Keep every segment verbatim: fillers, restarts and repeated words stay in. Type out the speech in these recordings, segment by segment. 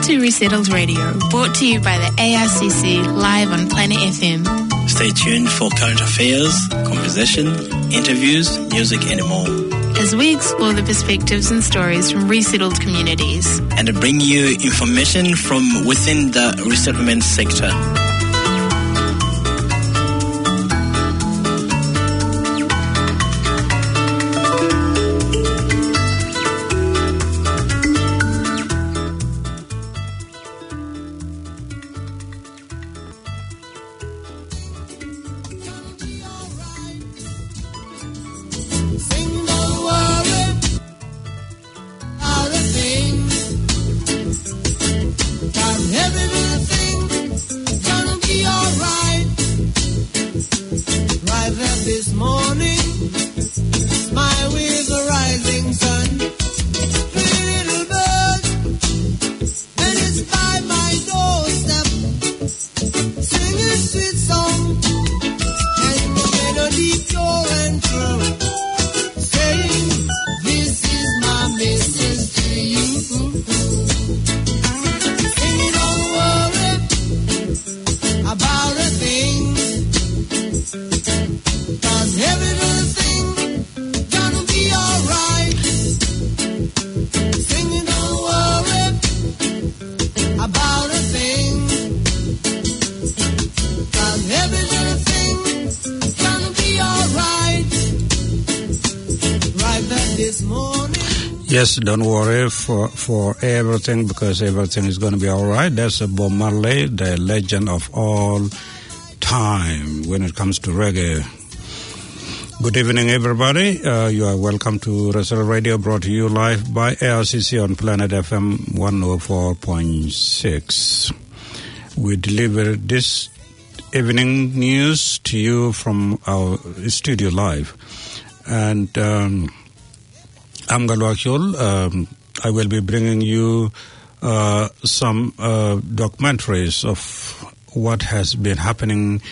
to Resettled Radio, brought to you by the A R C C, live on Planet F M. Stay tuned for current affairs, conversation, interviews, music and more, as we explore the perspectives and stories from resettled communities and bring you information from within the resettlement sector. Yes, don't worry for for everything, because everything is going to be all right. That's Bob Marley, the legend of all time when it comes to reggae. Good evening, everybody. Uh, you are welcome to Resettled Radio, brought to you live by A R C C on Planet F M one oh four point six. We deliver this evening news to you from our studio live. And Um, I'm Galwa Akyol. Um, I will be bringing you uh, some uh, documentaries of what has been happening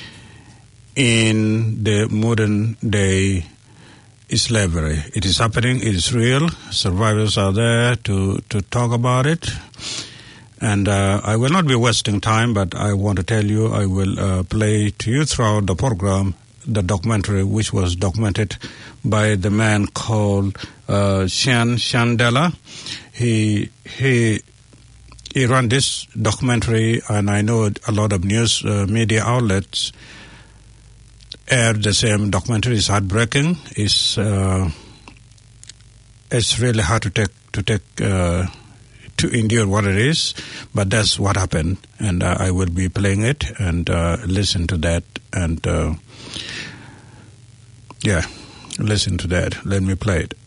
in the modern day slavery. It is happening, it is real. Survivors are there to, to talk about it. And uh, I will not be wasting time, but I want to tell you, I will uh, play to you throughout the program the documentary which was documented by the man called uh, Shan Shandela. He he he ran this documentary, and I know a lot of news uh, media outlets aired the same documentary. It's heartbreaking. It's uh, it's really hard to take to take uh, to endure what it is, but that's what happened, and uh, I will be playing it and uh, listen to that and. Uh, Yeah, listen to that. Let me play it.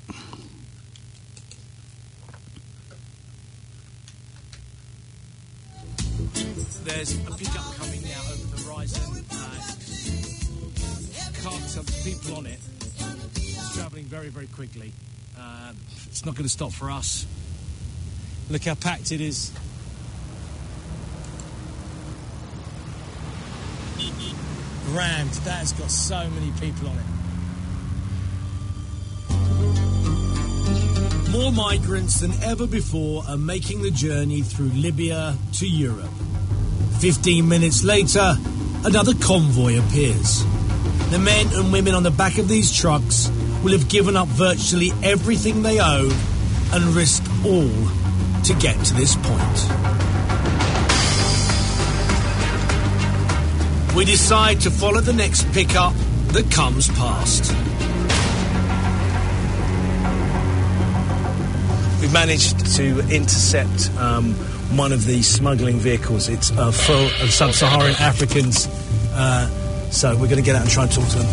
There's a pickup coming now over the horizon. Uh, carts of people on it. It's travelling very, very quickly. Uh, it's not going to stop for us. Look how packed it is. Rammed. That has got so many people on it. More migrants than ever before are making the journey through Libya to Europe. Fifteen minutes later, another convoy appears. The men and women on the back of these trucks will have given up virtually everything they own and risked all to get to this point. We decide to follow the next pickup that comes past. We've managed to intercept um, one of the smuggling vehicles. It's uh, full of sub-Saharan Africans, uh, so we're going to get out and try and talk to them.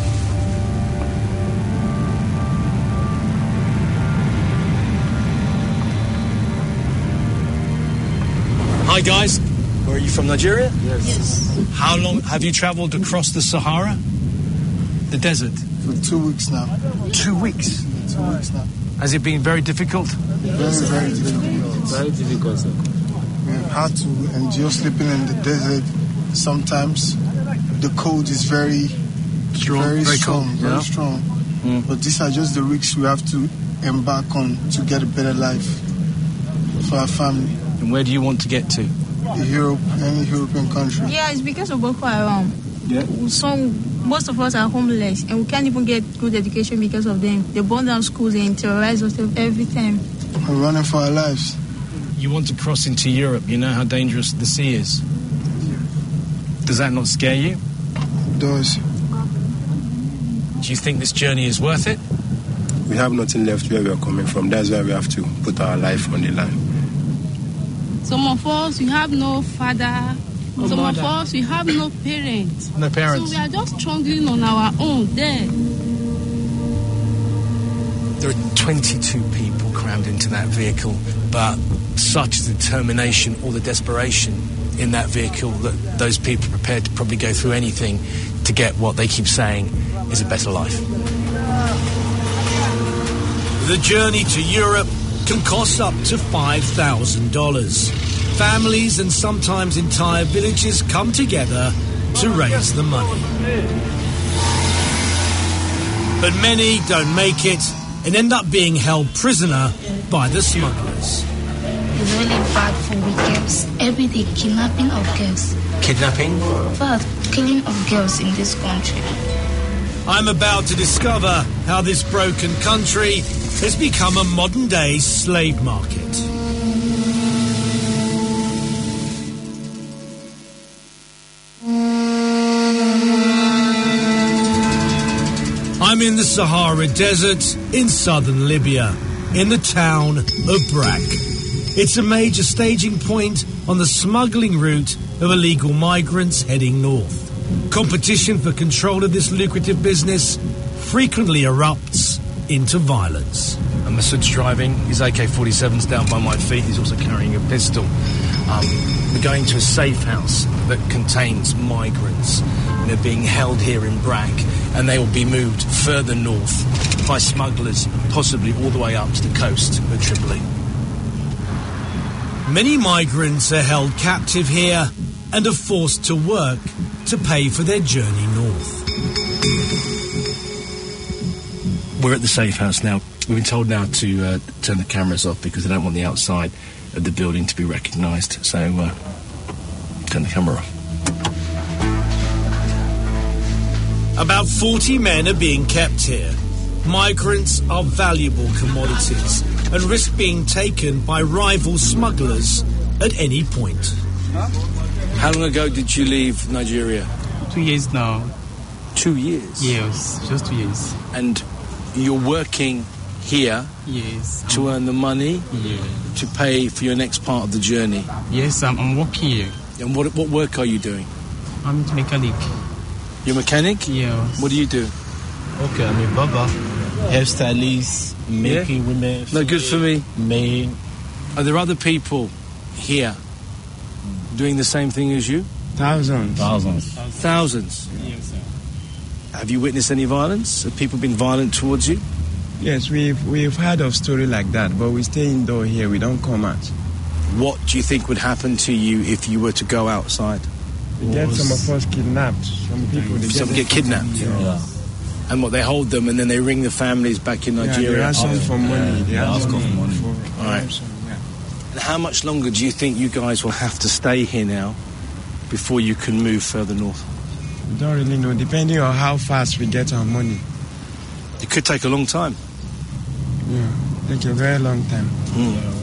Hi guys, where are you from, Nigeria? Yes. yes. How long have you travelled across the Sahara? The desert? For two weeks now. Two weeks? Two weeks now. Has it been very difficult? Very, very difficult. Very difficult, sir. We've had to endure sleeping in the desert sometimes. The cold is very strong, very, very strong, cold, very yeah. strong. Mm. But these are just the risks we have to embark on to get a better life for our family. And where do you want to get to? Europe, any European country. Yeah, it's because of Boko Haram. Yeah. Some, most of us are homeless, and we can't even get good education because of them. They burn down schools and terrorize us every time. We're running for our lives. You want to cross into Europe. You know how dangerous the sea is. Does that not scare you? It does. Do you think this journey is worth it? We have nothing left where we are coming from. That's why we have to put our life on the line. Some of us, we have no father. No Some mother. of us, we have no parents. No parents. So we are just struggling on our own there. There are twenty-two people crammed into that vehicle, but such determination or the desperation in that vehicle that those people are prepared to probably go through anything to get what they keep saying is a better life. The journey to Europe can cost up to five thousand dollars. Families and sometimes entire villages come together to raise the money. But many don't make it and end up being held prisoner by the smugglers. It's really bad for we girls. Every day kidnapping of girls. Kidnapping? Bad killing of girls in this country. I'm about to discover how this broken country has become a modern-day slave market. I'm in the Sahara Desert in southern Libya, in the town of Brak. It's a major staging point on the smuggling route of illegal migrants heading north. Competition for control of this lucrative business frequently erupts into violence. And Masood's driving, his A K forty-seven's down by my feet, he's also carrying a pistol. Um, we're going to a safe house that contains migrants. They're being held here in Brak, and they will be moved further north by smugglers, possibly all the way up to the coast of Tripoli. Many migrants are held captive here and are forced to work to pay for their journey north. We're at the safe house now. We've been told now to uh, turn the cameras off because they don't want the outside of the building to be recognised. So, uh, turn the camera off. About forty men are being kept here. Migrants are valuable commodities and risk being taken by rival smugglers at any point. How long ago did you leave Nigeria? Two years now. Two years? Yes, just two years. And you're working here yes, to earn the money yeah. to pay for your next part of the journey? Yes, I'm, I'm working here. And what, what work are you doing? I'm a mechanic. You're a mechanic? Yes. What do you do? Okay, I'm a barber, hairstylist, making yeah? women. No good for me. Main. Are there other people here doing the same thing as you? Thousands. Thousands. Thousands? Yes, sir. Have you witnessed any violence? Have people been violent towards you? Yes, we've we've heard of story like that, but we stay indoor here. We don't come out. What do you think would happen to you if you were to go outside? We get some of us kidnapped. Some people they some get, get kidnapped. Yeah. Yeah. And what, they hold them and then they ring the families back in Nigeria? Yeah, they ask them for money. They ask them for money. All right. And how much longer do you think you guys will have to stay here now before you can move further north? We don't really know, depending on how fast we get our money. It could take a long time. Yeah, take a very long time. Mm.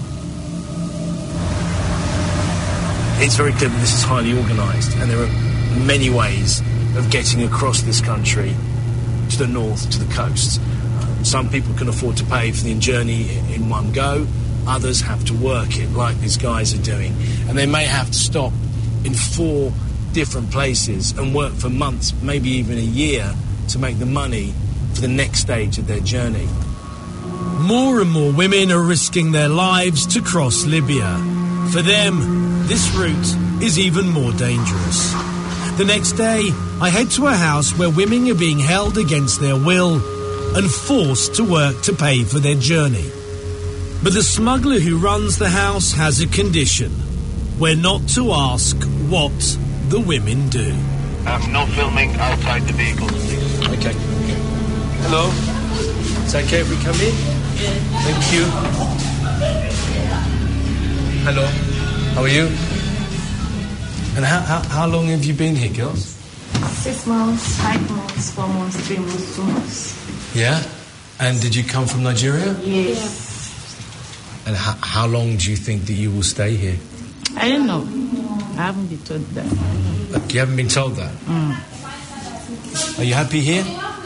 It's very clear that this is highly organised, and there are many ways of getting across this country to the north, to the coast. Uh, some people can afford to pay for the journey in one go. Others have to work it, like these guys are doing. And they may have to stop in four different places and work for months, maybe even a year, to make the money for the next stage of their journey. More and more women are risking their lives to cross Libya. For them, this route is even more dangerous. The next day, I head to a house where women are being held against their will and forced to work to pay for their journey. But the smuggler who runs the house has a condition. We're not to ask what the women do. Um, no filming outside the vehicles, please. Okay. okay. Hello? It's okay if we come in? Thank you. Hello? How are you? And how, how, how long have you been here, girls? Six months, five months, four months, three months, two months. Yeah? And did you come from Nigeria? Yes. And how, how long do you think that you will stay here? I don't know. I haven't been told that. You haven't been told that? Mm. Are you happy here?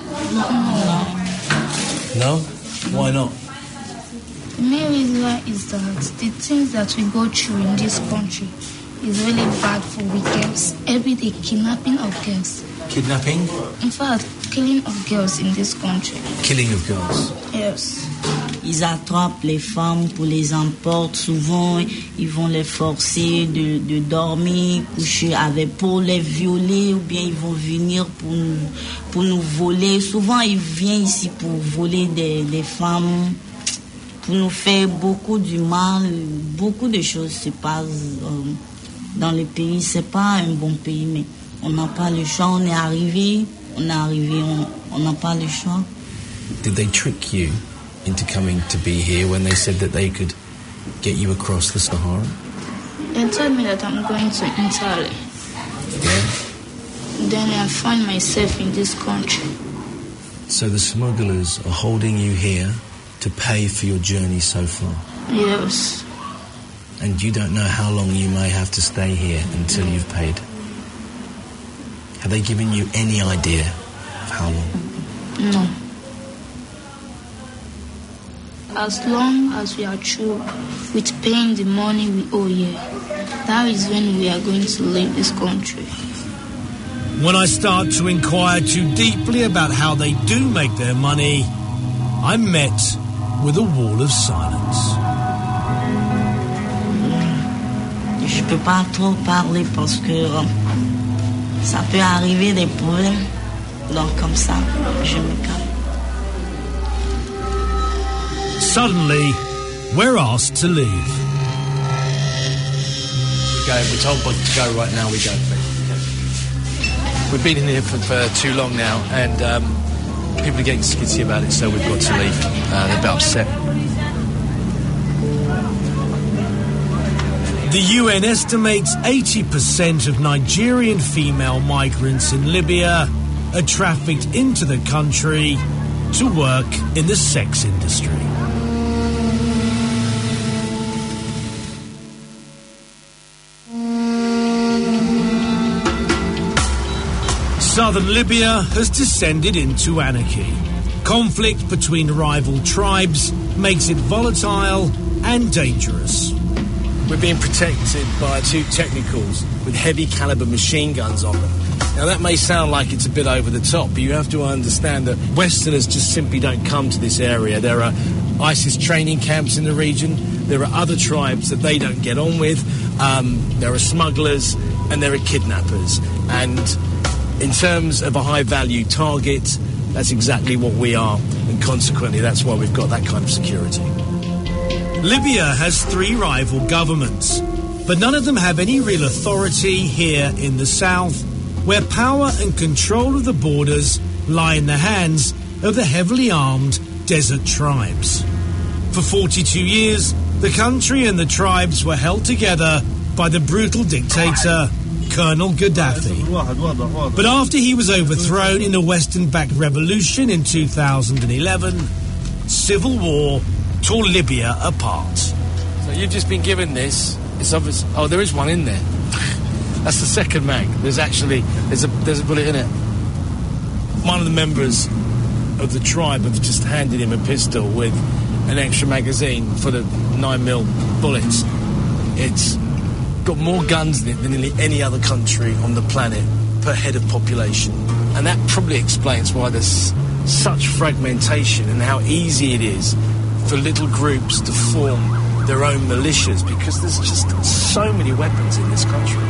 No. No? Why not? The main reason why is that the things that we go through in this country is really bad for we girls. Every day kidnapping of girls. Kidnapping? In fact, killing of girls in this country. Killing of girls? Yes. Ils attrapent les femmes pour les emporter. Souvent, ils vont les forcer de, de dormir, coucher avec pour les violer, ou bien ils vont venir pour nous, pour nous voler. Souvent, ils viennent ici pour voler des, des femmes, pour nous faire beaucoup du mal. Beaucoup de choses se passent euh, dans le pays. C'est pas un bon pays, mais on n'a pas le choix. On est arrivé, on est arrivé, on n'a pas le choix. Did they trick you into coming to be here when they said that they could get you across the Sahara? They told me that I'm going to Italy. Yeah. Then I find myself in this country. So the smugglers are holding you here to pay for your journey so far? Yes. And you don't know how long you may have to stay here until you've paid? Have they given you any idea of how long? No. As long as we are through with paying the money we owe here, that is when we are going to leave this country. When I start to inquire too deeply about how they do make their money, I'm met with a wall of silence. Je peux pas trop parler parce que euh, ça peut arriver des problèmes. Donc comme ça, je me calme. Suddenly, we're asked to leave. We go, we're told to go right now, we go. We've been in here for, for too long now, and um, people are getting skitsy about it, so we've got to leave. Uh, they're a bit upset. The U N estimates eighty percent of Nigerian female migrants in Libya are trafficked into the country to work in the sex industry. Southern Libya has descended into anarchy. Conflict between rival tribes makes it volatile and dangerous. We're being protected by two technicals with heavy caliber machine guns on them. Now that may sound like it's a bit over the top, but you have to understand that Westerners just simply don't come to this area. There are ISIS training camps in the region. There are other tribes that they don't get on with. Um, there are smugglers and there are kidnappers. And in terms of a high-value target, that's exactly what we are, and consequently that's why we've got that kind of security. Libya has three rival governments, but none of them have any real authority here in the south, where power and control of the borders lie in the hands of the heavily armed desert tribes. For forty-two years, the country and the tribes were held together by the brutal dictator Colonel Gaddafi. But after he was overthrown in a Western-backed revolution in two thousand eleven, civil war tore Libya apart. So you've just been given this. It's obvious. Oh, there is one in there. That's the second mag. There's actually there's a there's a bullet in it. One of the members of the tribe have just handed him a pistol with an extra magazine full of nine mil bullets. It's got more guns in it than nearly any other country on the planet per head of population. And that probably explains why there's such fragmentation and how easy it is for little groups to form their own militias, because there's just so many weapons in this country.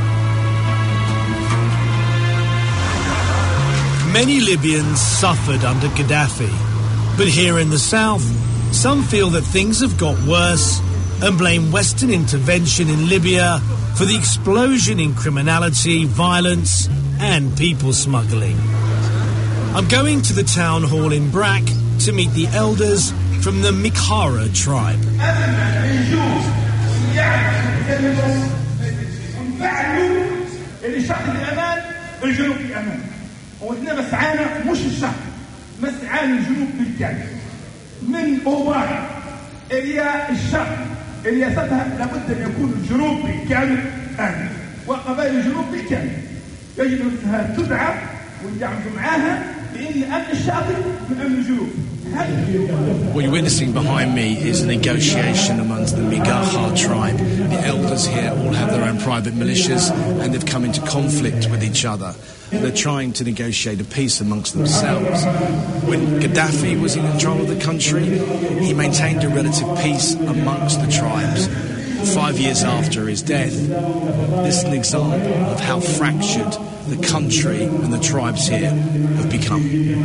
Many Libyans suffered under Gaddafi, but here in the south, some feel that things have got worse and blame Western intervention in Libya for the explosion in criminality, violence and people smuggling. I'm going to the town hall in Brak to meet the elders from the Mikhara tribe. يعني نفعلوا اللي شعب الأمان الجنوب الأمان وإحنا مسعانا مش الشعب مسعانا الجنوب بالكامل من أوبار اللي الشعب اللي يسدها لابد أن يكون الجنوب بالكامل آمن وقبائل الجنوب بالكامل يجب أنها تدعم ويدعم معاها بأن أمن الشاطئ من أمن الجنوب. What you're witnessing behind me is a negotiation amongst the Migaha tribe. The elders here all have their own private militias and they've come into conflict with each other. They're trying to negotiate a peace amongst themselves. When Gaddafi was in control of the country, he maintained a relative peace amongst the tribes. Five years after his death, this is an example of how fractured the country and the tribes here have become.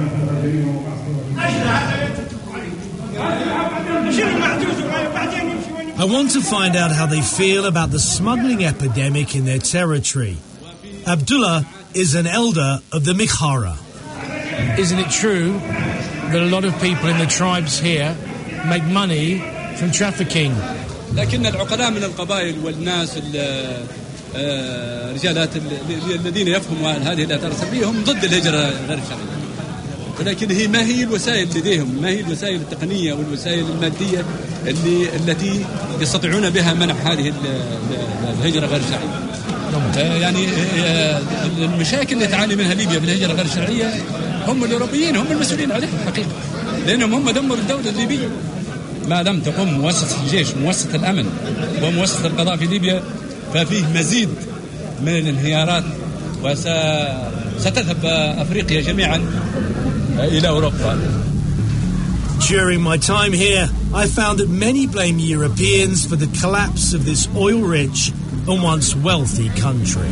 I want to find out how they feel about the smuggling epidemic in their territory. Abdullah is an elder of the Mighara. Isn't it true that a lot of people in the tribes here make money from trafficking? لكن العقلاء من القبائل والناس الرجالات الذين يفهموا هذه الآثار السلبية هم ضد الهجرة غير الشرعية. ولكن هي ما هي الوسائل لديهم ما هي الوسائل التقنية والوسائل المادية اللي التي يستطيعون بها منع هذه الهجرة غير الشرعية. يعني المشاكل اللي تعاني منها ليبيا بالهجرة غير الشرعية هم الأوروبيين هم المسؤولين عليها الحقيقة لأنهم هم دمروا الدولة الليبية. ما لم تقم مؤسسة الجيش مؤسسة الأمن ومؤسسة القضاء في ليبيا ففيه مزيد من الانهيارات وستذهب أفريقيا جميعا إلى أوروبا. During my time here, I found that many blame Europeans for the collapse of this oil-rich and once wealthy country.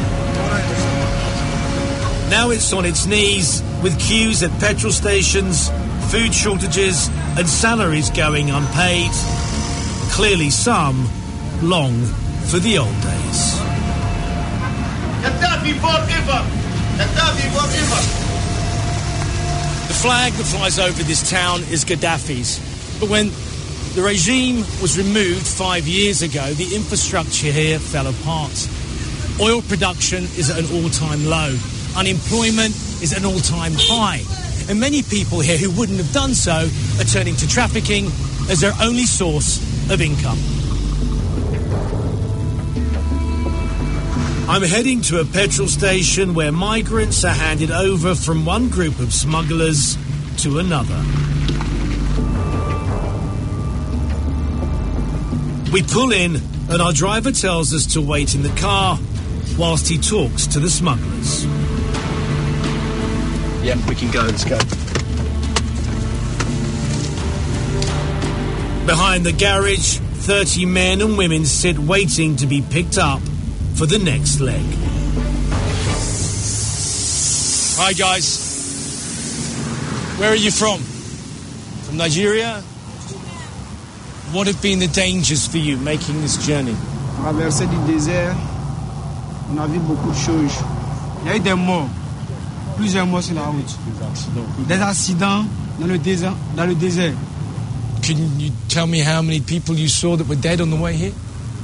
Now it's on its knees with queues at petrol stations, food shortages and salaries going unpaid. Clearly some long for the old days. Gaddafi forever! Gaddafi forever! The flag that flies over this town is Gaddafi's. But when the regime was removed five years ago, the infrastructure here fell apart. Oil production is at an all-time low. Unemployment is at an all-time high. And many people here who wouldn't have done so are turning to trafficking as their only source of income. I'm heading to a petrol station where migrants are handed over from one group of smugglers to another. We pull in and our driver tells us to wait in the car whilst he talks to the smugglers. Yeah, we can go. Let's go. Behind the garage, thirty men and women sit waiting to be picked up for the next leg. Hi, guys. Where are you from? From Nigeria? What have been the dangers for you making this journey? Traversée du désert, on a vu beaucoup de choses. Il y a eu des morts. Plusieurs morts sur la route. Des accidents dans le désert. Dans le désert. Can you tell me how many people you saw that were dead on the way here?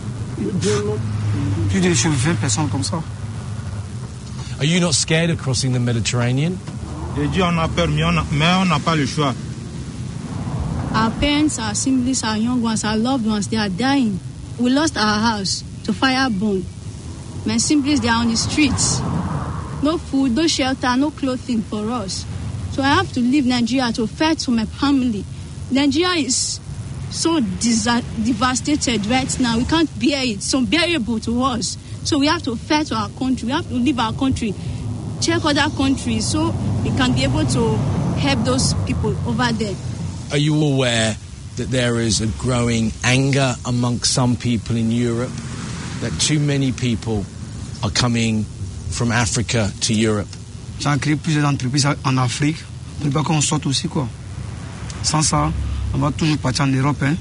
Plus de vingt personnes comme ça. Are you not scared of crossing the Mediterranean? Et Dieu en a peur, mais on n'a pas le choix. Our parents, our siblings, our young ones, our loved ones, they are dying. We lost our house to fire bomb. My siblings, they are on the streets. No food, no shelter, no clothing for us. So I have to leave Nigeria to fight for my family. Nigeria is so disa- devastated right now. We can't bear it. It's unbearable to us. So we have to fight for our country. We have to leave our country, check other countries so we can be able to help those people over there. Are you aware that there is a growing anger amongst some people in Europe that too many people are coming from Africa to Europe? J'ai créé plusieurs entreprises en Afrique. Il faut qu'on sorte aussi, quoi. Sans ça, on va toujours partir en Europe, hein.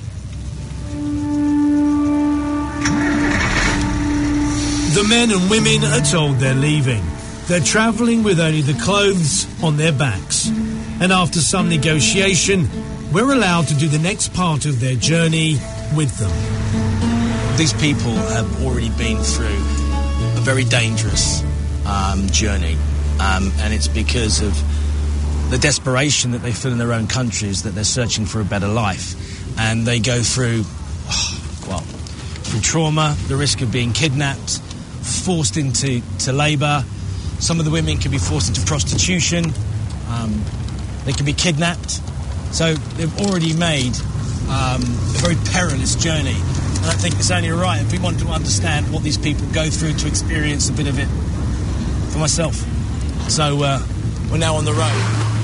The men and women are told they're leaving. They're travelling with only the clothes on their backs. And after some negotiation, we're allowed to do the next part of their journey with them. These people have already been through a very dangerous um, journey, um, and it's because of the desperation that they feel in their own countries that they're searching for a better life, and they go through, oh, well, through trauma, the risk of being kidnapped, forced into to labour. Some of the women can be forced into prostitution. Um, they can be kidnapped. So they've already made um, a very perilous journey. And I think it's only right if we want to understand what these people go through to experience a bit of it for myself. So uh, we're now on the road.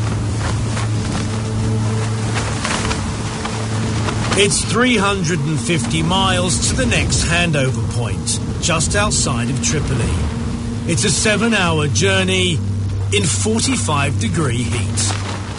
It's three hundred fifty miles to the next handover point, just outside of Tripoli. It's a seven-hour journey in forty-five degree heat.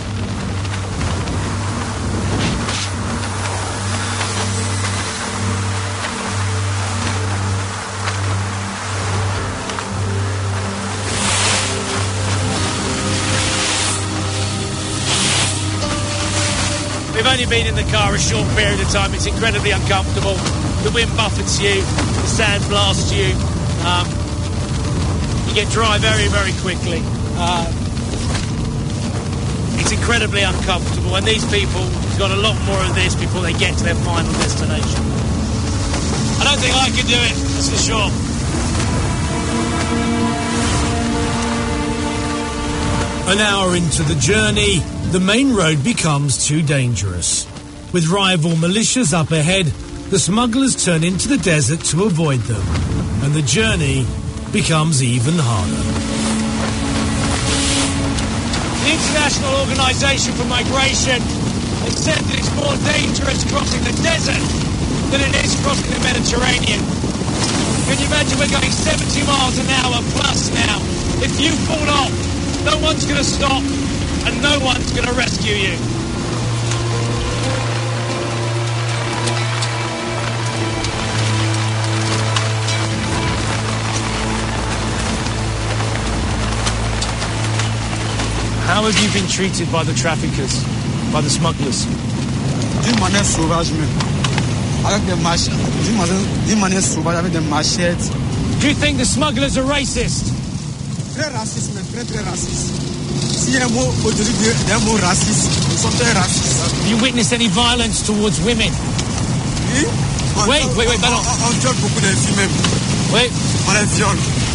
We've only been in the car a short period of time. It's incredibly uncomfortable. The wind buffets you, the sand blasts you. Um, you get dry very, very quickly. Uh, it's incredibly uncomfortable, and these people have got a lot more of this before they get to their final destination. I don't think I could do it, that's for sure. An hour into the journey, the main road becomes too dangerous. With rival militias up ahead, the smugglers turn into the desert to avoid them, and the journey becomes even harder. The International Organisation for Migration has said that it's more dangerous crossing the desert than it is crossing the Mediterranean. Can you imagine we're going seventy miles an hour plus now? If you fall off, no one's going to stop and no one's going to rescue you. How have you been treated by the traffickers, by the smugglers? D'une manière sauvage même, avec des machettes, d'une manière sauvage avec des machettes. Do you think the smugglers are racist? Très raciste, mais très très raciste. S'il y a un mot aujourd'hui, un mot raciste, ils sont très racistes. Have you witnessed any violence towards women? Oui. Wait, wait, wait, pardon. On, on viole beaucoup de filles même. Wait. On les viole.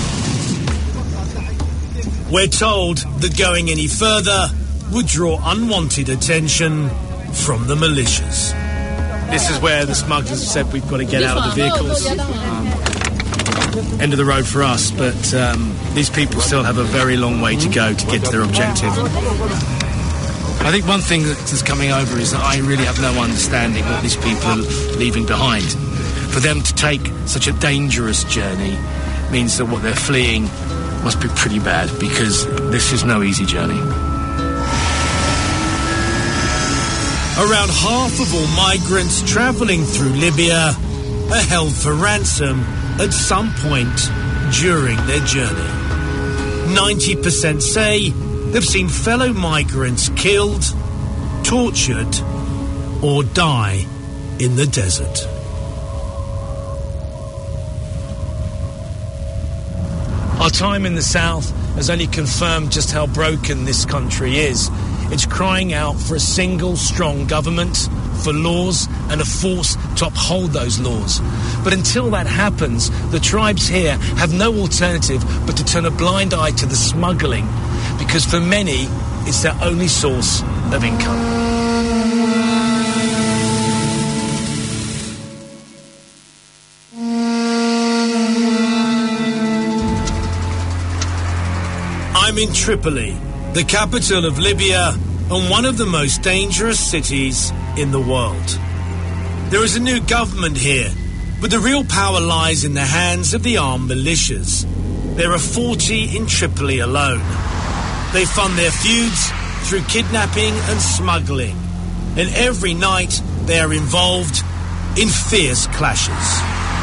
We're told that going any further would draw unwanted attention from the militias. This is where the smugglers have said we've got to get out of the vehicles. Um, end of the road for us, but um, these people still have a very long way to go to get to their objective. I think one thing that's coming over is that I really have no understanding what these people are leaving behind. For them to take such a dangerous journey means that what they're fleeing must be pretty bad, because this is no easy journey. Around half of all migrants travelling through Libya are held for ransom at some point during their journey. ninety percent say they've seen fellow migrants killed, tortured, or die in the desert. Our time in the south has only confirmed just how broken this country is. It's crying out for a single strong government, for laws and a force to uphold those laws. But until that happens, the tribes here have no alternative but to turn a blind eye to the smuggling, because for many, it's their only source of income. I'm in Tripoli, the capital of Libya and one of the most dangerous cities in the world. There is a new government here, but the real power lies in the hands of the armed militias. There are forty in Tripoli alone. They fund their feuds through kidnapping and smuggling, and every night they are involved in fierce clashes.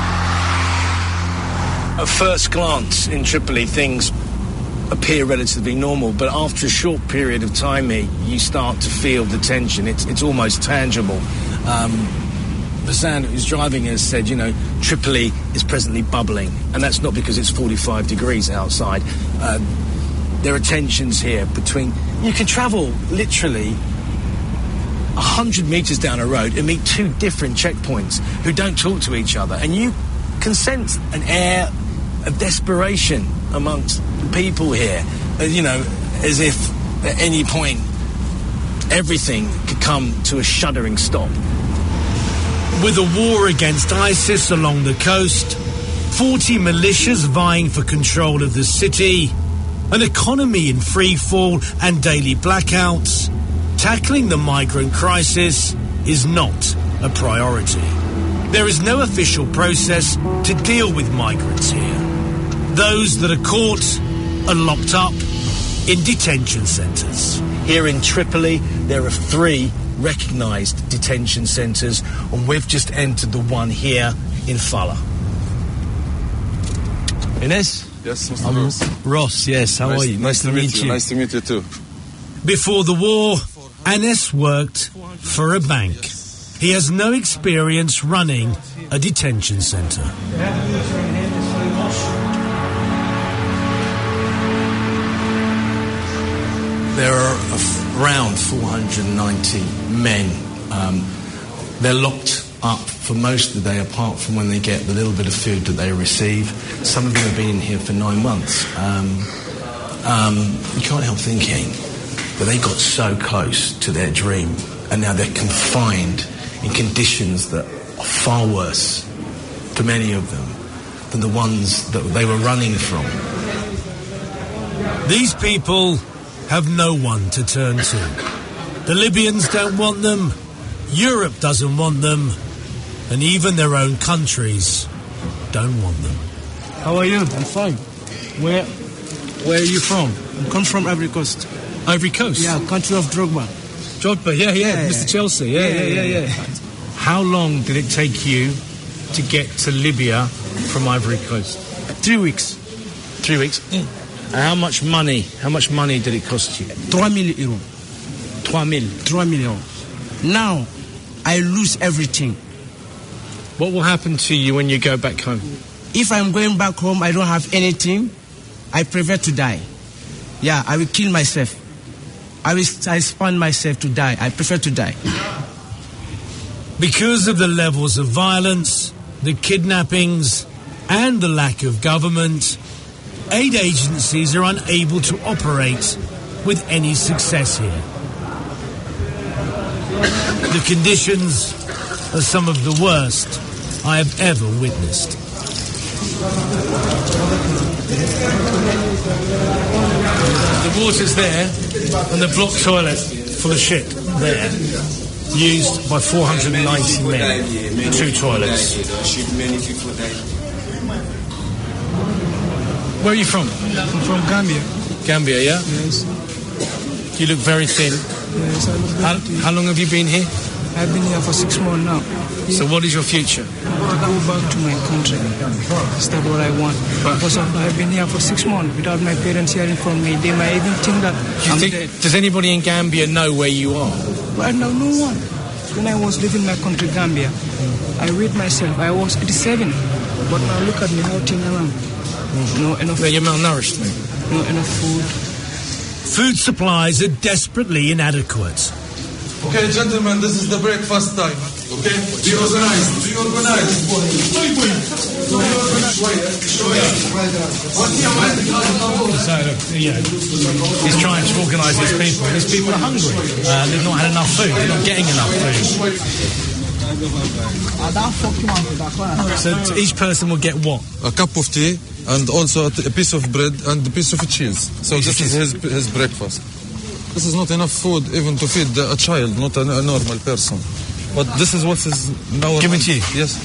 At first glance in Tripoli, things appear relatively normal, but after a short period of time here, you start to feel the tension. It's it's almost tangible. Um, Hassan, who's driving us, said, you know, Tripoli is presently bubbling, and that's not because it's forty-five degrees outside. Uh, there are tensions here between... You can travel literally one hundred metres down a road and meet two different checkpoints who don't talk to each other, and you can sense an air of desperation amongst the people here, uh, you know, as if at any point everything could come to a shuddering stop. With a war against ISIS along the coast, forty militias vying for control of the city, an economy in free fall and daily blackouts, tackling the migrant crisis is not a priority. There is no official process to deal with migrants here. Those that are caught are locked up in detention centres. Here in Tripoli, there are three recognised detention centres, and we've just entered the one here in Fala. Ines? Yes, Mister I'm Ross. Ross, yes, how nice, are you? Nice, to meet you. Nice to meet you too. Before the war, Anes worked for a bank. He has no experience running a detention centre. There are around four hundred ninety men. Um, they're locked up for most of the day, apart from when they get the little bit of food that they receive. Some of them have been in here for nine months. Um, um, you can't help thinking that they got so close to their dream, and now they're confined in conditions that are far worse for many of them than the ones that they were running from. These people have no one to turn to. The Libyans don't want them, Europe doesn't want them, and even their own countries don't want them. How are you? I'm fine. Where Where are you from? I come from Ivory Coast. Ivory Coast? Yeah, country of Drogba. Drogba, yeah, yeah, Yeah, Mister yeah. Chelsea, yeah, yeah, yeah, yeah. yeah. How long did it take you to get to Libya from Ivory Coast? Three weeks. Three weeks? Yeah. And how much money, how much money did it cost you? Three million euros. Trois mille. Three million. Now, I lose everything. What will happen to you when you go back home? If I'm going back home, I don't have anything, I prefer to die. Yeah, I will kill myself. I will I spend myself to die. I prefer to die. Because of the levels of violence, the kidnappings, and the lack of government, aid agencies are unable to operate with any success here. The conditions are some of the worst I have ever witnessed. The water's there, and the block toilet full of shit there, used by four hundred ninety men. Two toilets. Where are you from? I'm from Gambia. Gambia, yeah? Yes. You look very thin. Yes, I look very How, thin. how long have you been here? I've been here for six months now. So what is your future? To go back to my country. That's not what I want. Because of, I've been here for six months without my parents hearing from me. They might even think that You I'm think, dead. does anybody in Gambia know where you are? Right now, no one. When I was living my country, Gambia, I weighed myself. I was eighty-seven. But now look at me, how thin I am. No enough. No, you're malnourished, mate. No enough food. Food supplies are desperately inadequate. Okay, gentlemen, this is the breakfast time. Okay? Be organized. Be organized. So, you know, he's trying to organise these people. These people are hungry. Uh, they've not had enough food. They're not getting enough food. So each person will get what? A cup of tea and also a, t- a piece of bread and a piece of cheese. So this is his his breakfast. This is not enough food even to feed a child, not a, a normal person. But this is what is now. Give it to you. Yes.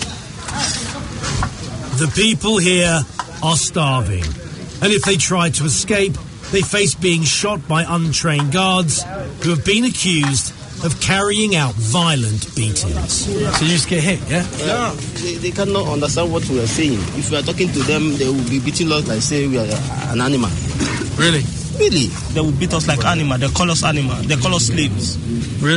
The people here are starving, and if they try to escape, they face being shot by untrained guards who have been accused of carrying out violent beatings. So you just get hit, yeah? Yeah, they, they cannot understand what we are saying. If we are talking to them, they will be beating us like say we are an animal. Really? Really? They will beat us like animal. They call us animal. They call us slaves. Really?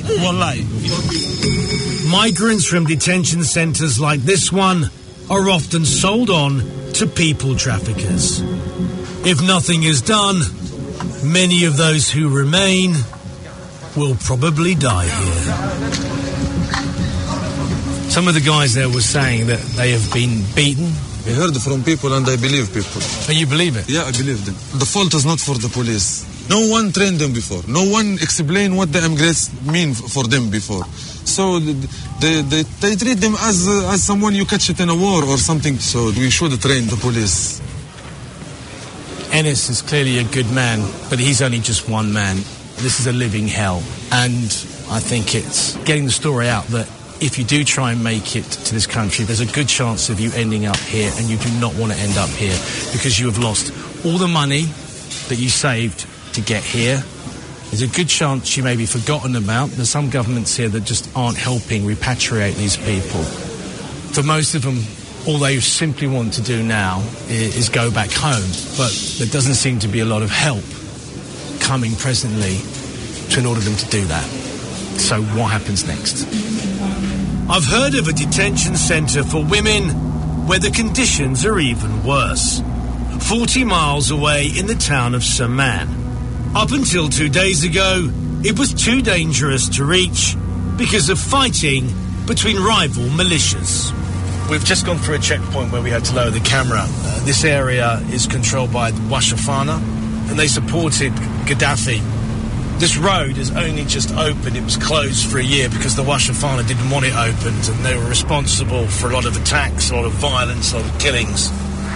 Wallahi. Migrants from detention centres like this one are often sold on to people traffickers. If nothing is done, many of those who remain will probably die here. Some of the guys there were saying that they have been beaten. I heard from people and I believe people. Oh, you believe it? Yeah, I believe them. The fault is not for the police. No one trained them before. No one explained what the immigrants mean for them before. So they, they, they treat them as uh, as someone you catch it in a war or something. So we should train the police. Ennis is clearly a good man, but he's only just one man. This is a living hell. And I think it's getting the story out that if you do try and make it to this country, there's a good chance of you ending up here, and you do not want to end up here because you have lost all the money that you saved to get here. There's a good chance you may be forgotten about. There's some governments here that just aren't helping repatriate these people. For most of them, all they simply want to do now is, is go back home. But there doesn't seem to be a lot of help coming presently to in order them to do that. So what happens next? I've heard of a detention centre for women where the conditions are even worse. forty miles away in the town of Saman. Up until two days ago, it was too dangerous to reach because of fighting between rival militias. We've just gone through a checkpoint where we had to lower the camera. Uh, this area is controlled by the Washafana, and they supported Gaddafi. This road is only just opened. It was closed for a year because the Washafana didn't want it opened, and they were responsible for a lot of attacks, a lot of violence, a lot of killings.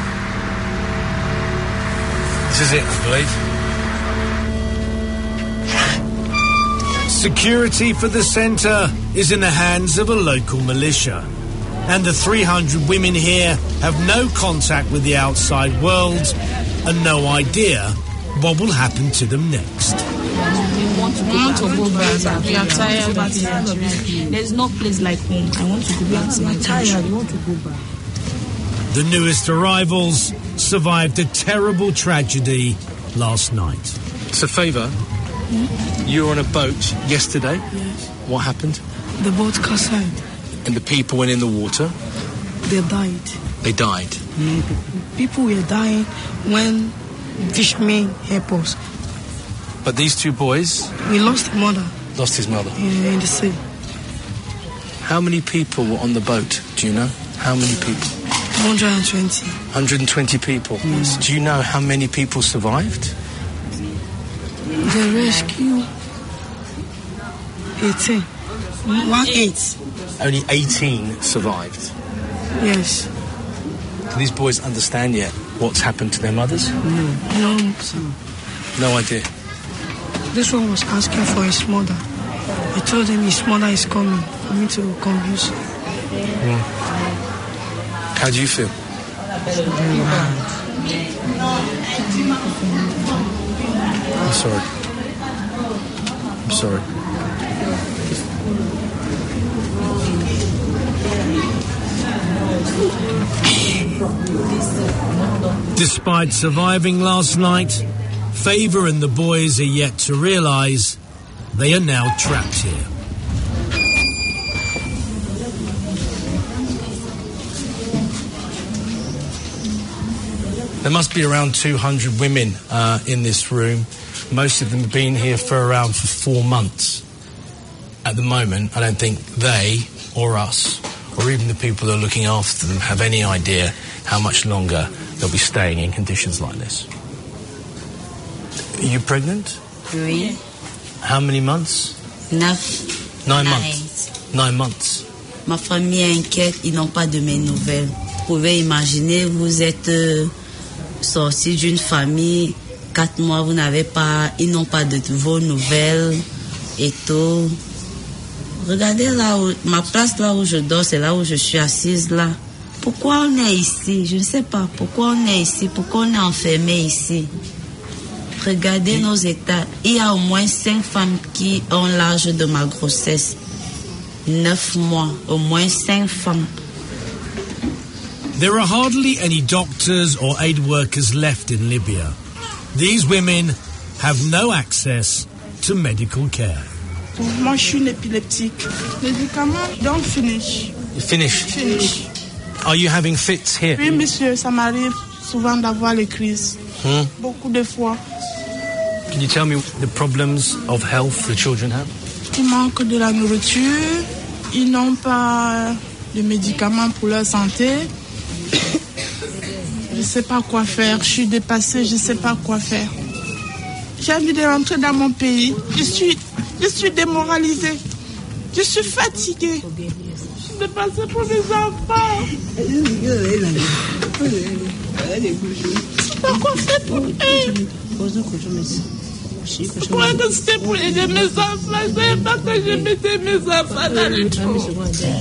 This is it, I believe. Security for the centre is in the hands of a local militia, and the three hundred women here have no contact with the outside world and no idea what will happen to them next. We want to go back. We are tired. There's no place like home. I want to go back to my country. We want to go back. The newest arrivals survived a terrible tragedy last night. It's a favour. Hmm? You were on a boat yesterday. Yes. What happened? The boat capsized. And the people went in the water? They died. They died? Mm. People were dying when fishermen helped us. But these two boys? We lost mother. Lost his mother? Yeah, in the sea. How many people were on the boat? Do you know? How many people? one hundred twenty. one hundred twenty people? Yes. Do you know how many people survived? The rescue, eighteen. One eight. Only eighteen survived? Yes. Do these boys understand yet what's happened to their mothers? No. No, sir. No idea. This one was asking for his mother. I told him his mother is coming for me to convince him. Mm. How do you feel? I'm sorry. I'm sorry. Despite surviving last night, Favour and the boys are yet to realise they are now trapped here. There must be around two hundred women uh, in this room. Most of them have been here for around for four months. At the moment, I don't think they or us or even the people that are looking after them have any idea how much longer they'll be staying in conditions like this. Are you pregnant? Oui. How many months? Neuf. Nine months. Nine months. Ma famille est inquiète, ils n'ont pas de mes nouvelles. Vous pouvez imaginer, vous êtes euh, sorti d'une famille, quatre mois, vous n'avez pas, ils n'ont pas de vos nouvelles et tout. Regardez là où, ma place là où je dors, c'est là où je suis assise là. Pourquoi on est ici? Je ne sais pas. Pourquoi on est ici? Pourquoi on est enfermé ici? Regardez nos états. Il y a au moins cinq femmes qui ont l'âge de ma grossesse. Neuf mois. Au moins cinq femmes. There are hardly any doctors or aid workers left in Libya. These women have no access to medical care. tout. Moi, je suis une épileptique. Médicaments, don't finish. You finish? Finish. Are you having fits here? Oui, monsieur, ça m'arrive souvent d'avoir les crises. Hmm? Beaucoup de fois. Can you tell me the problems of health the children have? Ils manquent de la nourriture. Ils n'ont pas de médicaments pour leur santé. Je ne sais pas quoi faire. Je suis dépassée, je ne sais pas quoi faire. J'ai envie de rentrer dans mon pays. Je suis, je suis démoralisée. Je suis fatiguée. Je suis dépassée pour mes enfants. Je ne sais pas quoi faire pour eux. Je pourrais rester pour aider mes enfants. Je ne savais pas que je mettais mes enfants dans le trou.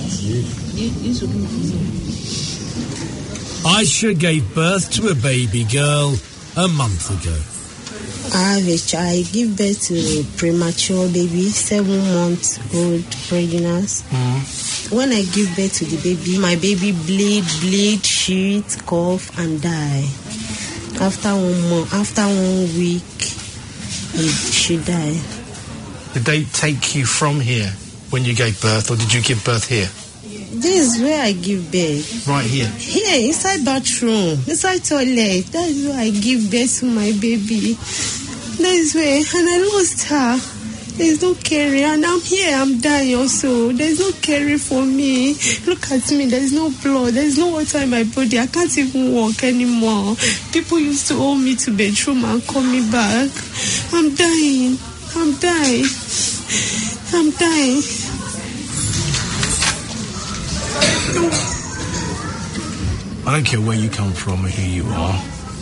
Aisha gave birth to a baby girl a month ago. I have a child. I give birth to a premature baby, seven months old pregnancy. Mm-hmm. When I give birth to the baby, my baby bleed, bleed, shit, cough, and die. After one month, after one week, she died. Did they take you from here when you gave birth, or did you give birth here? This is where I give birth. Right here? Here, inside bathroom, inside toilet. That is where I give birth to my baby. That is where, and I lost her. There's no caring, and I'm here, I'm dying also. There's no caring for me. Look at me, there's no blood, there's no water in my body. I can't even walk anymore. People used to hold me to bedroom and call me back. I'm dying, I'm dying, I'm dying. I don't care where you come from or who you are.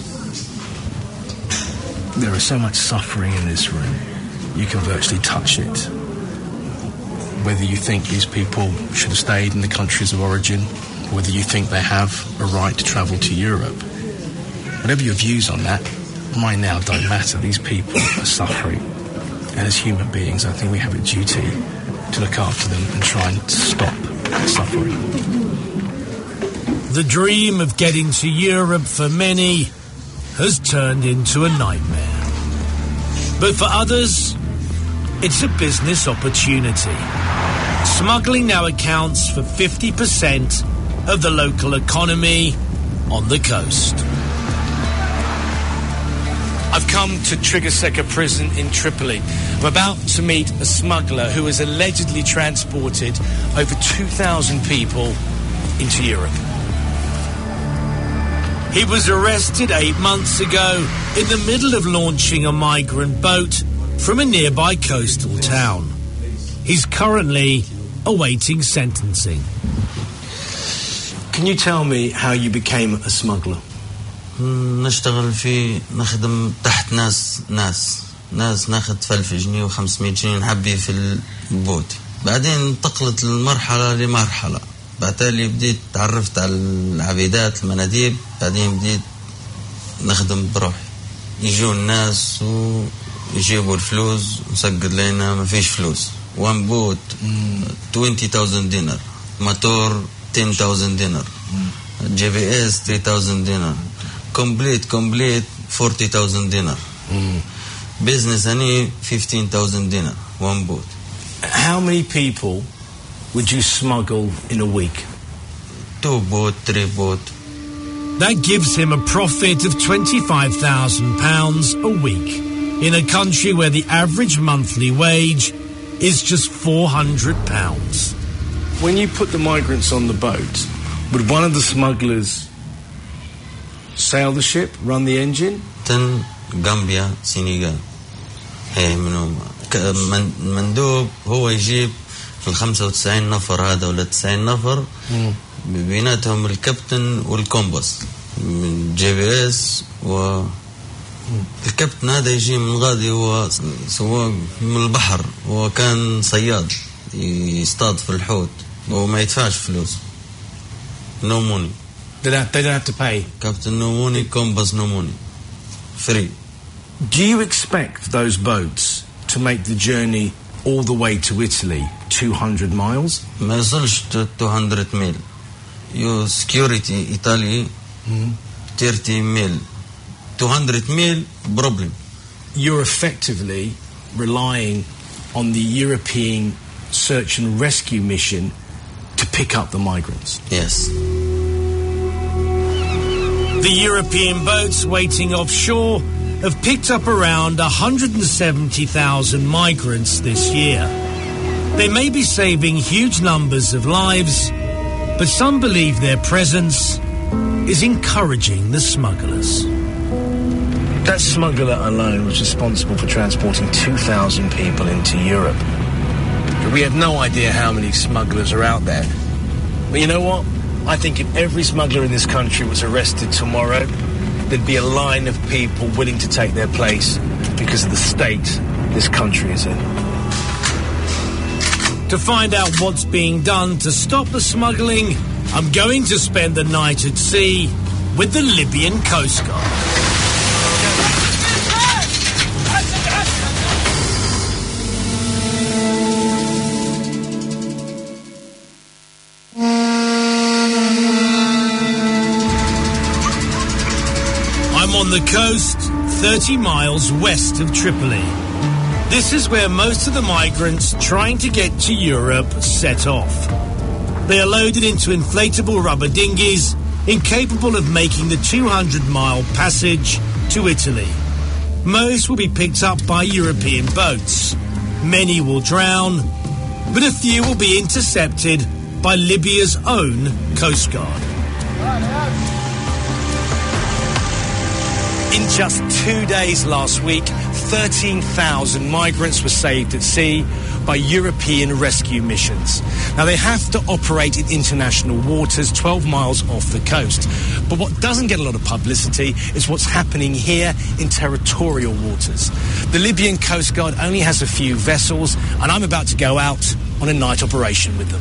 There is so much suffering in this room. You can virtually touch it. Whether you think these people should have stayed in the countries of origin, whether you think they have a right to travel to Europe, whatever your views on that, mine now don't matter. These people are suffering. And as human beings, I think we have a duty to look after them and try and stop suffering. The dream of getting to Europe for many has turned into a nightmare. But for others, it's a business opportunity. Smuggling now accounts for fifty percent of the local economy on the coast. I've come to Trigger-Seca prison in Tripoli. I'm about to meet a smuggler who has allegedly transported over two thousand people into Europe. He was arrested eight months ago in the middle of launching a migrant boat from a nearby coastal town. He's currently awaiting sentencing. Can you tell me how you became a smuggler? نشتغل في نخدم تحت ناس ناس ناس ناخد ألف جنيه وخمسمية جنيه نحبي في البوت. بعدين انتقلت المرحلة لمرحلة. بعدين بديت تعرفت على العبيدات المناديب. بعدين بديت نخدم بروحي. يجوا الناس ويجيبوا الفلوس وسجد لنا ما فيش فلوس. وان بوت twenty thousand دينار. موتور ten thousand دينار. جي بي اس three thousand دينار. complete complete forty thousand dinar. Mm. Business any fifteen thousand dinar. One boat. How many people would you smuggle in a week? Two boat, three boat. That gives him a profit of twenty-five thousand pounds a week in a country where the average monthly wage is just four hundred pounds. When you put the migrants on the boat, would one of the smugglers sail the ship, run the engine? Then Gambia, Senegal. هي منهم المندوب هو يجيب في الخمسة وتسعين نفر هذا ولا تسعين نفر بيناتهم الكابتن والكومباس من جي بي اس و الكابتن هذا يجي من غادي هو سواق من البحر هو كان صياد يصطاد في الحوت وما يدفعش فلوس. No money. They don't, they don't have to pay. Captain no money, Compass no money. Free. Do you expect those boats to make the journey all the way to Italy, two hundred miles? ما يصلش two hundred mil. You security Italy mm. thirty mil. two hundred mil problem. You're effectively relying on the European search and rescue mission to pick up the migrants. Yes. The European boats waiting offshore have picked up around one hundred seventy thousand migrants this year. They may be saving huge numbers of lives, but some believe their presence is encouraging the smugglers. That smuggler alone was responsible for transporting two thousand people into Europe. We have no idea how many smugglers are out there. But you know what? I think if every smuggler in this country was arrested tomorrow, there'd be a line of people willing to take their place because of the state this country is in. To find out what's being done to stop the smuggling, I'm going to spend the night at sea with the Libyan Coast Guard. I'm on the coast, thirty miles west of Tripoli. This is where most of the migrants trying to get to Europe set off. They are loaded into inflatable rubber dinghies, incapable of making the two hundred mile passage to Italy. Most will be picked up by European boats. Many will drown, but a few will be intercepted by Libya's own Coast Guard. In just two days last week, thirteen thousand migrants were saved at sea by European rescue missions. Now, they have to operate in international waters twelve miles off the coast. But what doesn't get a lot of publicity is what's happening here in territorial waters. The Libyan Coast Guard only has a few vessels, and I'm about to go out on a night operation with them.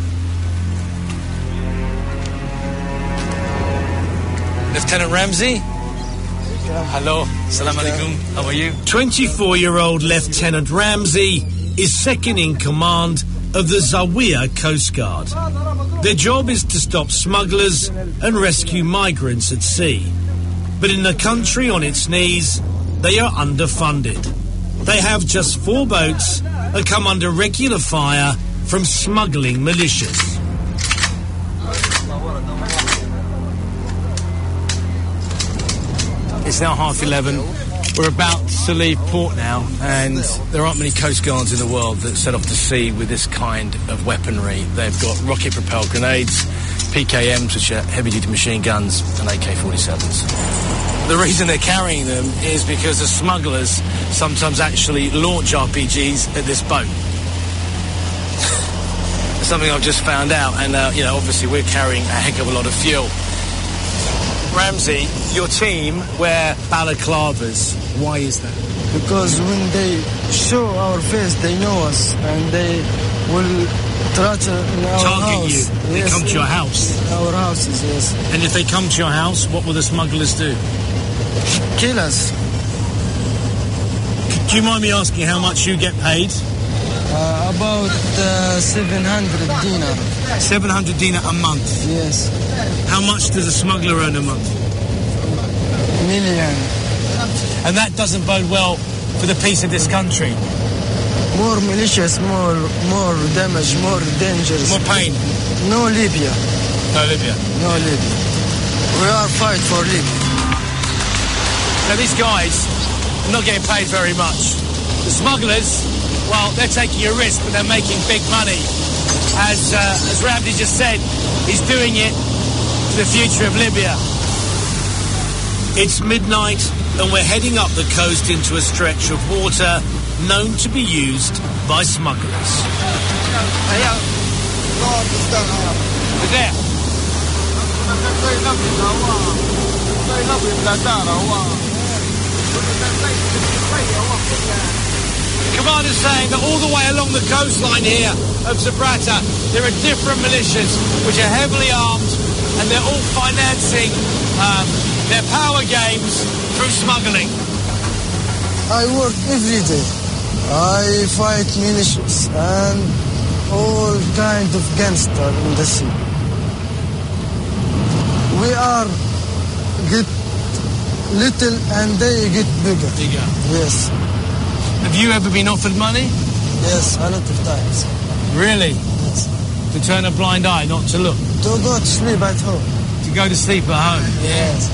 Lieutenant Ramsey? Hello. Salam alaikum. How are you? twenty-four-year-old Lieutenant Ramsey is second in command of the Zawiya Coast Guard. Their job is to stop smugglers and rescue migrants at sea. But in a country on its knees, they are underfunded. They have just four boats and come under regular fire from smuggling militias. It's now half eleven. We're about to leave port now, and there aren't many coast guards in the world that set off to sea with this kind of weaponry. They've got rocket-propelled grenades, P K Ms, which are heavy-duty machine guns, and A K forty-sevens. The reason they're carrying them is because the smugglers sometimes actually launch R P Gs at this boat. It's something I've just found out, and, uh, you know, obviously we're carrying a heck of a lot of fuel. Ramsey, your team wear balaclavas. Why is that? Because when they show our face, they know us, and they will try to in our target house. you. They yes, come to your house. Our houses, yes. And if they come to your house, what will the smugglers do? Kill us. Do you mind me asking how much you get paid? Uh, about uh, seven hundred dinar. seven hundred dinar a month? Yes. How much does a smuggler earn a month? Million. And that doesn't bode well for the peace of this country. More malicious, more more damage, more dangerous. More pain. No Libya. No Libya. No Libya. We are fight for Libya. Now these guys are not getting paid very much. The smugglers, well, they're taking a risk, but they're making big money. As uh, as Ramsey just said, he's doing it for the future of Libya. It's midnight, and we're heading up the coast into a stretch of water known to be used by smugglers. There. Commander's saying that all the way along the coastline here of Sabratha, there are different militias which are heavily armed, and they're all financing um, their power games through smuggling. I work every day. I fight militias and all kind of gangster in the sea. We are get little and they get bigger. Bigger. Yes. Have you ever been offered money? Yes, a lot of times. Really? Yes. To turn a blind eye, not to look? To go to sleep at home. To go to sleep at home? Yes.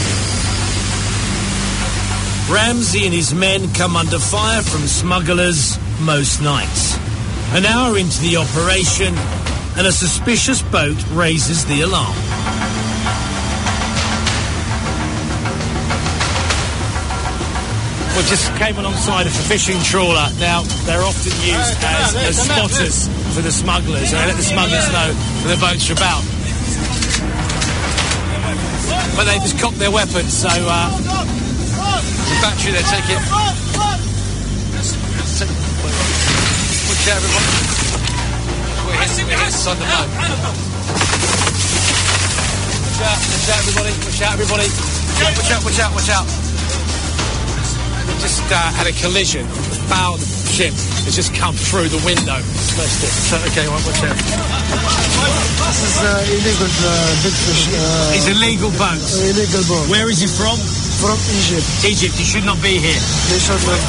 Ramsey and his men come under fire from smugglers most nights. An hour into the operation, and a suspicious boat raises the alarm. We just came alongside a fishing trawler. Now, they're often used as, as spotters for the smugglers, and they let the smugglers know that the boats are about. But they just cock their weapons, so uh, the battery they take it. Watch out, everybody. We're hitting, we're hitting on the boat. Watch out, watch out, everybody. Watch out, everybody. Watch out, watch out, watch out. We just uh, had a collision. The bow of the ship has just come through the window. Smashed it. So, okay, well, watch out. This is uh, illegal uh, big fish. Uh, it's a legal boat. Illegal boat. Where is he from? From Egypt. Egypt. He should not be here. He should not.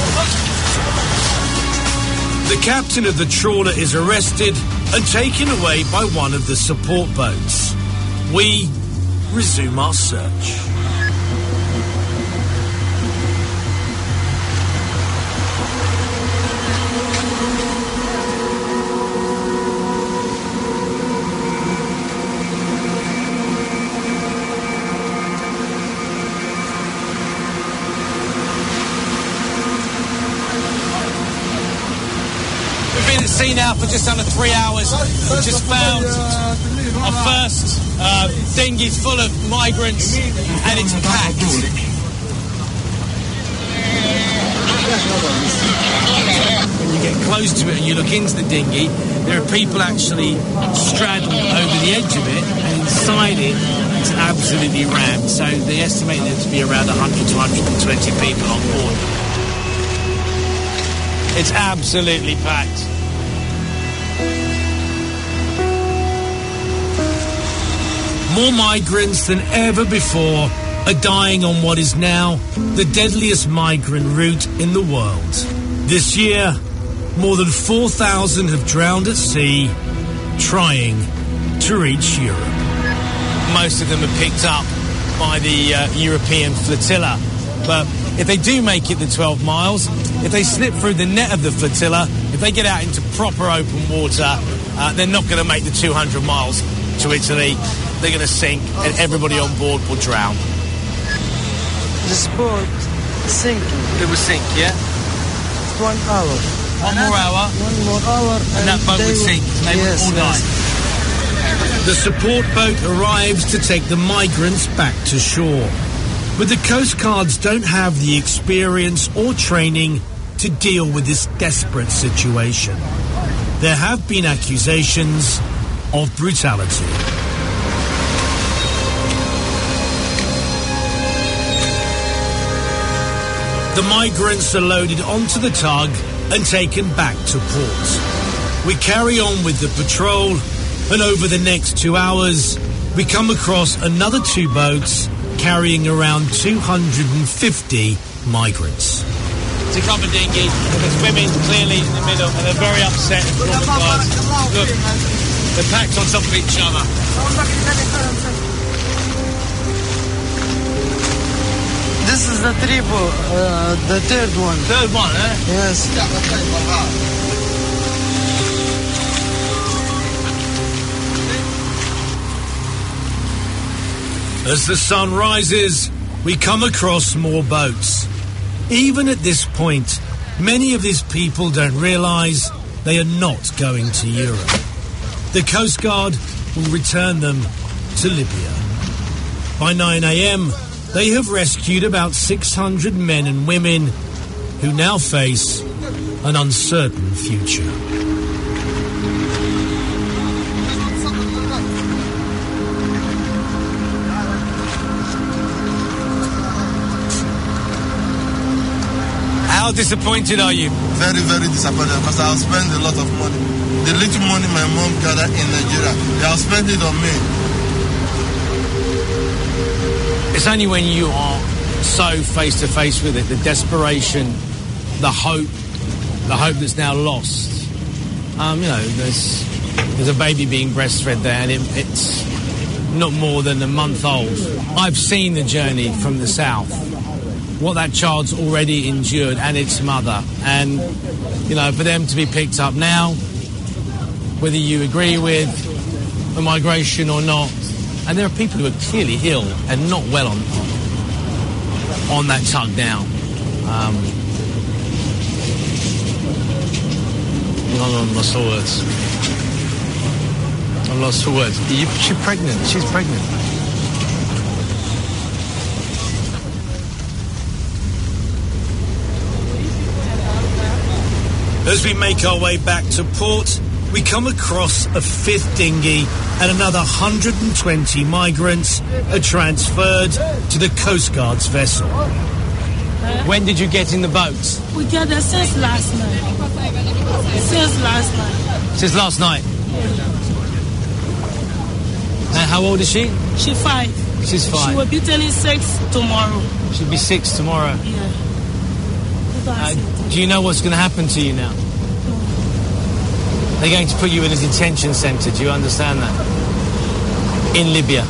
The captain of the trawler is arrested and taken away by one of the support boats. We resume our search. Sea now for just under three hours. We've just found our first uh, dinghy full of migrants, and it's packed. When you get close to it and you look into the dinghy, there are people actually straddled over the edge of it, and inside it it's absolutely rammed. So they estimate there to be around one hundred to one hundred twenty people on board. It's absolutely packed. More migrants than ever before are dying on what is now the deadliest migrant route in the world. This year, more than four thousand have drowned at sea trying to reach Europe. Most of them are picked up by the uh, European flotilla. But if they do make it the twelve miles, if they slip through the net of the flotilla, if they get out into proper open water, uh, they're not going to make the two hundred miles to Italy. They're going to sink, and everybody on board will drown. This boat is sinking. It will sink, yeah? It's one hour. One more hour? One more hour. And, and that boat would sink. They yes, all yes. die. The support boat arrives to take the migrants back to shore. But the Coast Guards don't have the experience or training to deal with this desperate situation. There have been accusations of brutality. The migrants are loaded onto the tug and taken back to port. We carry on with the patrol, and over the next two hours, we come across another two boats carrying around two hundred fifty migrants. It's a covered dinghy. There's women clearly in the middle, and they're very upset. Look, they're packed on top of each other. This is the triple, uh, the third one. Third one, eh? Yes. As the sun rises, we come across more boats. Even at this point, many of these people don't realise they are not going to Europe. The Coast Guard will return them to Libya. By nine a.m, they have rescued about six hundred men and women who now face an uncertain future. How disappointed are you? Very, very disappointed because I'll spend a lot of money. The little money my mom gathered in Nigeria, they'll spend it on me. It's only when you are so face to face with it, the desperation, the hope, the hope that's now lost. Um, you know, there's there's a baby being breastfed there, and it, it's not more than a month old. I've seen the journey from the south, what that child's already endured, and its mother. And, you know, for them to be picked up now, whether you agree with the migration or not, and there are people who are clearly ill and not well on on that tug now. Um, I'm lost for words. I'm lost for words. You, she's pregnant. She's pregnant. As we make our way back to port, we come across a fifth dinghy and another one hundred twenty migrants are transferred to the Coast Guard's vessel. When did you get in the boats? We got there since last night. Since last night. Since last night? And how old is she? She's five. She's five. She will be turning six tomorrow. She'll be six tomorrow. Yeah. Uh, do you know what's going to happen to you now? They're going to put you in a detention centre. Do you understand that? In Libya.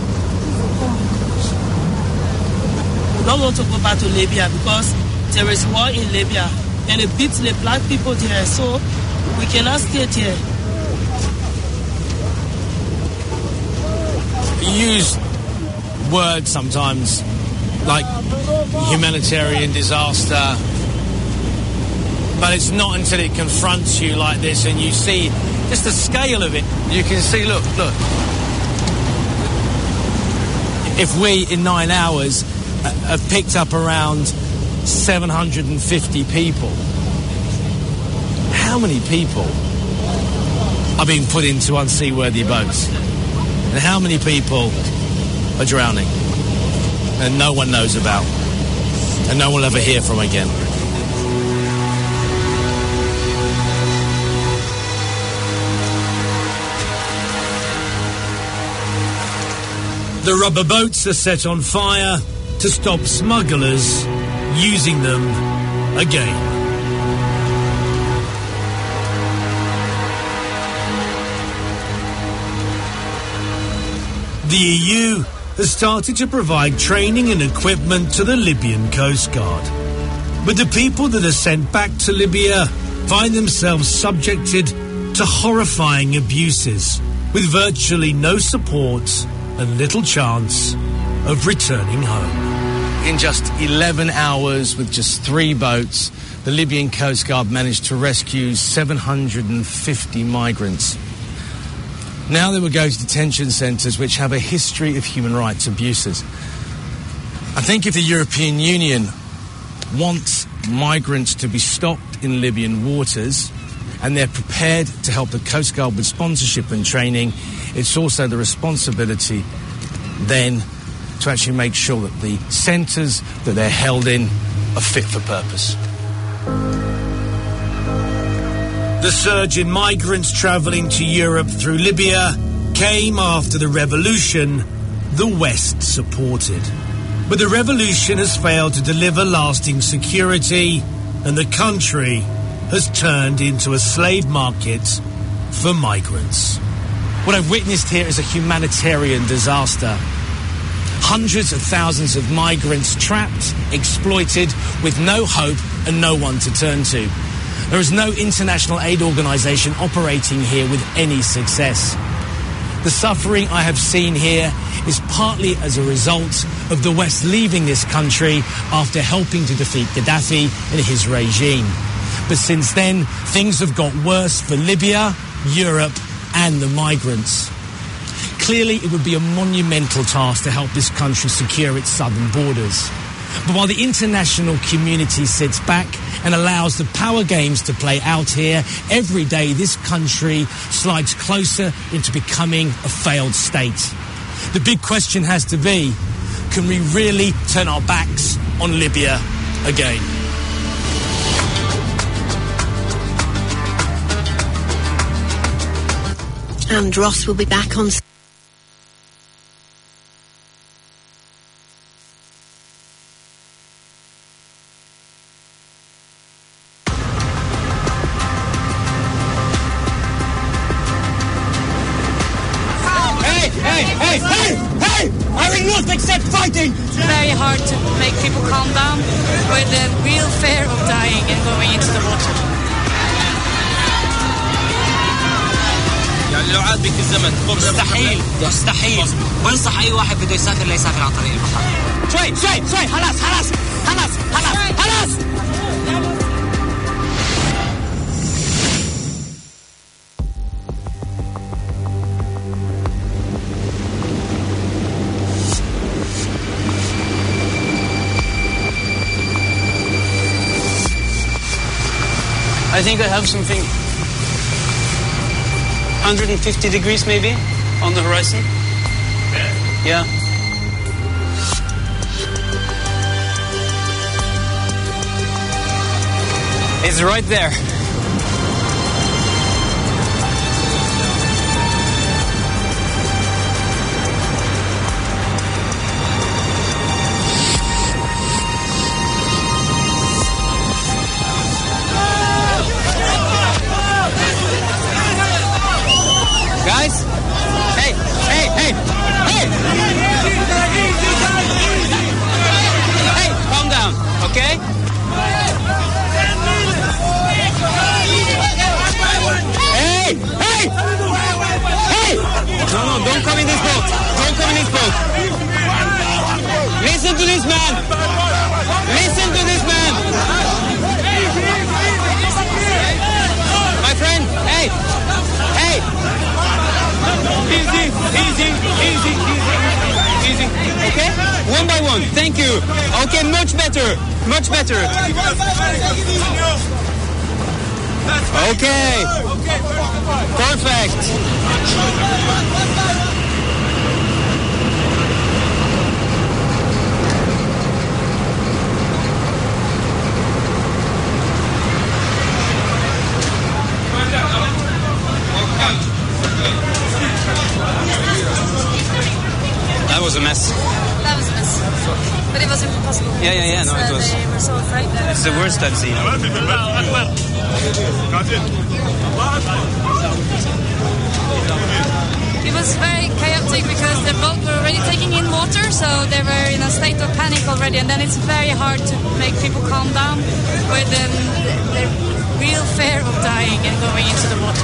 We don't want to go back to Libya because there is war in Libya and it beats the black people there, so we cannot stay there. You use words sometimes like humanitarian disaster, but it's not until it confronts you like this and you see just the scale of it. You can see, look, look. If we, in nine hours, uh, have picked up around seven hundred fifty people, how many people are being put into unseaworthy boats? And how many people are drowning? And no one knows about. And no one will ever hear from again. The rubber boats are set on fire to stop smugglers using them again. The E U has started to provide training and equipment to the Libyan Coast Guard. But the people that are sent back to Libya find themselves subjected to horrifying abuses, with virtually no support and little chance of returning home. In just eleven hours, with just three boats, the Libyan Coast Guard managed to rescue seven hundred fifty migrants. Now they will go to detention centres which have a history of human rights abuses. I think if the European Union wants migrants to be stopped in Libyan waters and they're prepared to help the Coast Guard with sponsorship and training, it's also the responsibility then to actually make sure that the centres that they're held in are fit for purpose. The surge in migrants travelling to Europe through Libya came after the revolution the West supported. But the revolution has failed to deliver lasting security, and the country has turned into a slave market for migrants. What I've witnessed here is a humanitarian disaster. Hundreds of thousands of migrants trapped, exploited, with no hope and no one to turn to. There is no international aid organisation operating here with any success. The suffering I have seen here is partly as a result of the West leaving this country after helping to defeat Gaddafi and his regime. But since then, things have got worse for Libya, Europe and the migrants. Clearly, it would be a monumental task to help this country secure its southern borders. But while the international community sits back and allows the power games to play out here, every day this country slides closer into becoming a failed state. The big question has to be, can we really turn our backs on Libya again? And Ross will be back on... hey, hey, hey, hey! I will not accept fighting! It's very hard to make people calm down with the real fear of dying and going into the water. يعني لو عاد بك الزمن مستحيل مستحيل وانصح اي واحد بده يسافر لا يسافر عن طريق البحر. شوي شوي شوي خلاص خلاص خلاص خلاص خلاص. I think I have something one hundred fifty degrees maybe on the horizon. Yeah. It's right there. Guys, hey, hey, hey, hey! Hey, calm down, okay? Hey, hey, hey! No, no, don't come in this boat. Don't come in this boat. Listen to this man. Listen to this man. My friend, hey, hey! Easy, easy, easy, easy, easy. Okay? One by one. Thank you. Okay, much better. Much better. Okay. Perfect. That was a mess. That was a mess. But it was impossible. Yeah, yeah, yeah. No, it was. They were so afraid. It's the worst I've seen. It was very chaotic because the boat were already taking in water, so they were in a state of panic already, and then it's very hard to make people calm down with um, the, the real fear of dying and going into the water.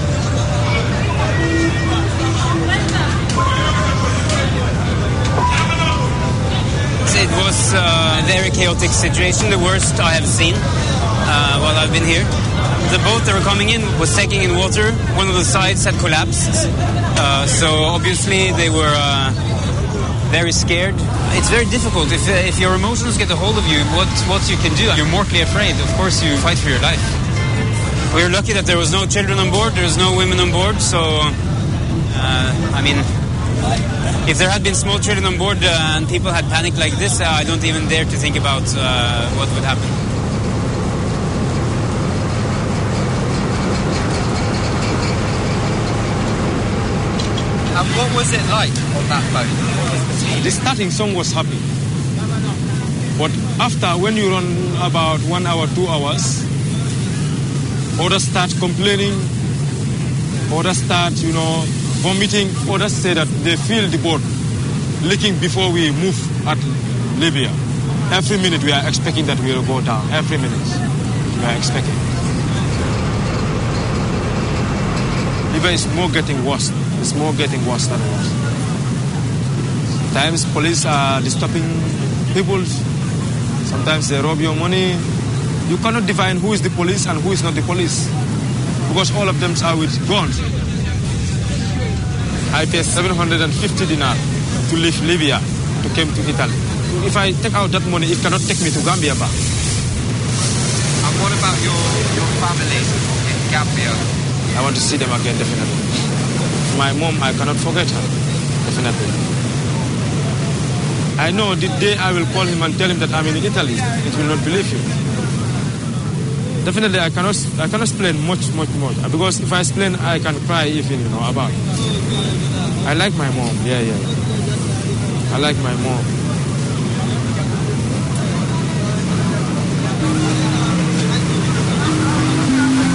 It was uh, a very chaotic situation, the worst I have seen uh, while I've been here. The boat they were coming in was taking in water. One of the sides had collapsed, uh, so obviously they were uh, very scared. It's very difficult. If, uh, if your emotions get a hold of you, what, what you can do? You're mortally afraid. Of course, you fight for your life. We were lucky that there was no children on board, there was no women on board, so, uh, I mean, if there had been small children on board uh, and people had panicked like this, uh, I don't even dare to think about uh, what would happen. And what was it like on that boat? The starting song was happy. But after, when you run about one hour, two hours, others start complaining, others start, you know, vomiting. Others say that they feel the boat leaking before we move at Libya. Every minute we are expecting that we will go down. Every minute we are expecting. Libya is more getting worse. It's more getting worse than worse. Sometimes police are disturbing people. Sometimes they rob your money. You cannot define who is the police and who is not the police, because all of them are with guns. I pay seven hundred fifty dinar to leave Libya to come to Italy. If I take out that money, it cannot take me to Gambia back. And what about your, your family in Gambia? I want to see them again, definitely. My mom, I cannot forget her, definitely. I know the day I will call him and tell him that I'm in Italy, it will not believe you. Definitely, I cannot, I cannot explain much, much more, because if I explain, I can cry even, you know, about. I like my mom, yeah, yeah. I like my mom.